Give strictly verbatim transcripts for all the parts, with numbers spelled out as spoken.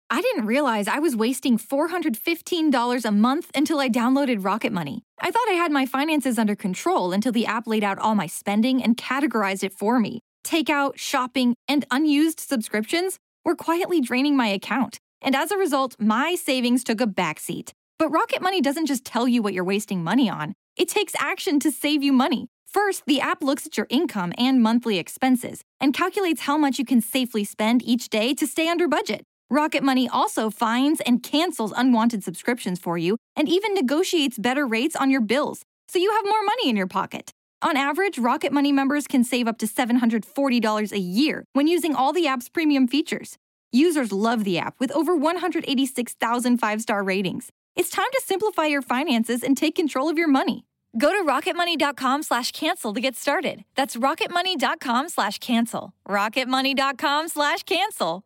I didn't realize I was wasting four hundred fifteen dollars a month until I downloaded Rocket Money. I thought I had my finances under control until the app laid out all my spending and categorized it for me. Takeout, shopping, and unused subscriptions were quietly draining my account. And as a result, my savings took a backseat. But Rocket Money doesn't just tell you what you're wasting money on. It takes action to save you money. First, the app looks at your income and monthly expenses and calculates how much you can safely spend each day to stay under budget. Rocket Money also finds and cancels unwanted subscriptions for you and even negotiates better rates on your bills, so you have more money in your pocket. On average, Rocket Money members can save up to seven hundred forty dollars a year when using all the app's premium features. Users love the app with over one hundred eighty-six thousand five-star ratings. It's time to simplify your finances and take control of your money. Go to rocketmoney.com slash cancel to get started. That's rocketmoney.com slash cancel. rocketmoney.com slash cancel.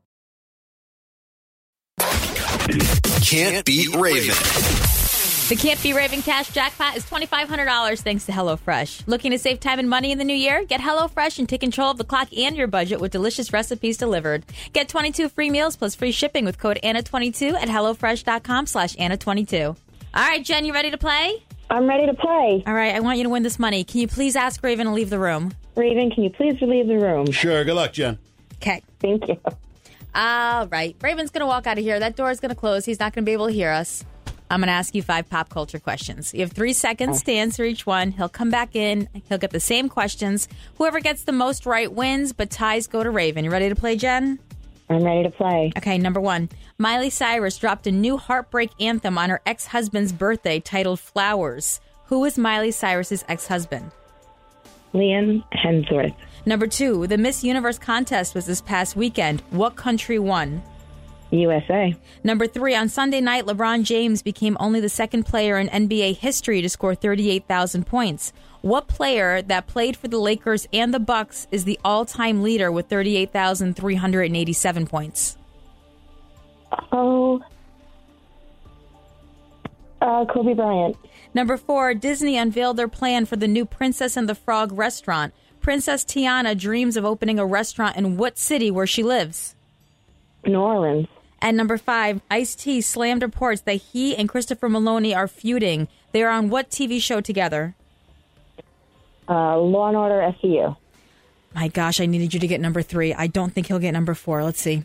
Can't beat Raven. The Can't Be Raven Cash Jackpot is twenty-five hundred dollars thanks to HelloFresh. Looking to save time and money in the new year? Get HelloFresh and take control of the clock and your budget with delicious recipes delivered. Get twenty-two free meals plus free shipping with code Anna twenty-two at HelloFresh.com slash Anna twenty-two. All right, Jen, you ready to play? I'm ready to play. All right, I want you to win this money. Can you please ask Raven to leave the room? Raven, can you please leave the room? Sure. Good luck, Jen. Okay. Thank you. All right. Raven's going to walk out of here. That door is going to close. He's not going to be able to hear us. I'm going to ask you five pop culture questions. You have three seconds to answer each one. He'll come back in. He'll get the same questions. Whoever gets the most right wins, but ties go to Raven. You ready to play, Jen? I'm ready to play. Okay, number one. Miley Cyrus dropped a new heartbreak anthem on her ex-husband's birthday titled Flowers. Who is Miley Cyrus's ex-husband? Liam Hemsworth. Number two. The Miss Universe contest was this past weekend. What country won? U S A. Number three, on Sunday night, LeBron James became only the second player in N B A history to score thirty-eight thousand points. What player that played for the Lakers and the Bucks is the all-time leader with thirty-eight thousand three hundred eighty-seven points? Oh, uh, Kobe Bryant. Number four, Disney unveiled their plan for the new Princess and the Frog restaurant. Princess Tiana dreams of opening a restaurant in what city where she lives? New Orleans. And number five, Ice-T slammed reports that he and Christopher Maloney are feuding. They are on what T V show together? Uh, Law and Order S V U. My gosh, I needed you to get number three. I don't think he'll get number four. Let's see.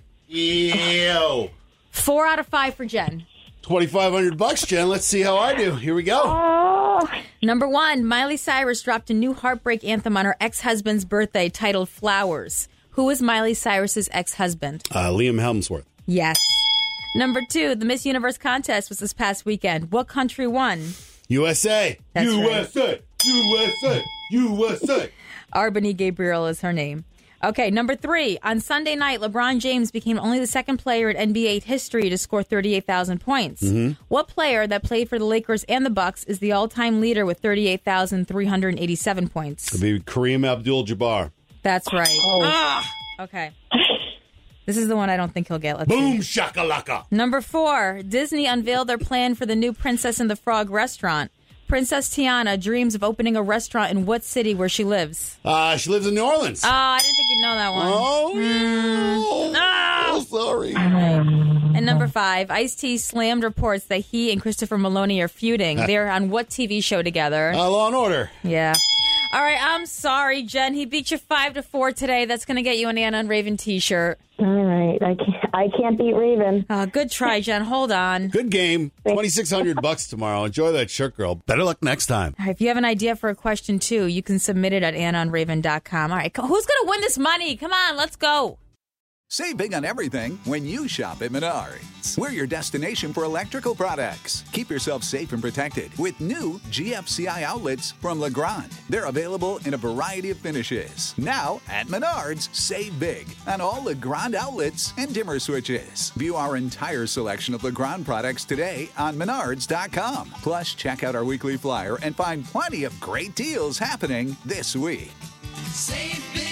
Ew. Four out of five for Jen. twenty-five hundred bucks, Jen. Let's see how I do. Here we go. Oh. Number one, Miley Cyrus dropped a new heartbreak anthem on her ex-husband's birthday titled Flowers. Who is Miley Cyrus's ex-husband? Uh, Liam Hemsworth. Yes. Number two, the Miss Universe contest was this past weekend. What country won? U S A. That's U S A. right. U S A. U S A. Arbany Gabriel is her name. Okay, number three. On Sunday night, LeBron James became only the second player in N B A history to score thirty-eight thousand points. Mm-hmm. What player that played for the Lakers and the Bucks is the all-time leader with thirty-eight thousand three hundred eighty-seven points? It'll be Kareem Abdul-Jabbar. That's right. Oh. Ah! Okay. This is the one I don't think he'll get. Let's Boom see. shakalaka. Number four. Disney unveiled their plan for the new Princess and the Frog restaurant. Princess Tiana dreams of opening a restaurant in what city where she lives? Uh, she lives in New Orleans. Oh, I didn't think you'd know that one. Oh, no. No. Oh, sorry. And number five, Ice-T slammed reports that he and Christopher Maloney are feuding. They're on what T V show together? Uh, Law and Order. Yeah. All right, I'm sorry, Jen. He beat you five to four today. That's going to get you an Anna and Raven T-shirt. All right. I can't, I can't beat Raven. Uh, good try, Jen. Hold on. Good game. twenty-six hundred bucks tomorrow. Enjoy that shirt, girl. Better luck next time. All right, if you have an idea for a question, too, you can submit it at anna on raven dot com. All right, who's going to win this money? Come on, let's go. Save big on everything when you shop at Menards. We're your destination for electrical products. Keep yourself safe and protected with new G F C I outlets from Legrand. They're available in a variety of finishes. Now at Menards, save big on all Legrand outlets and dimmer switches. View our entire selection of Legrand products today on menards dot com. Plus, check out our weekly flyer and find plenty of great deals happening this week. Save big.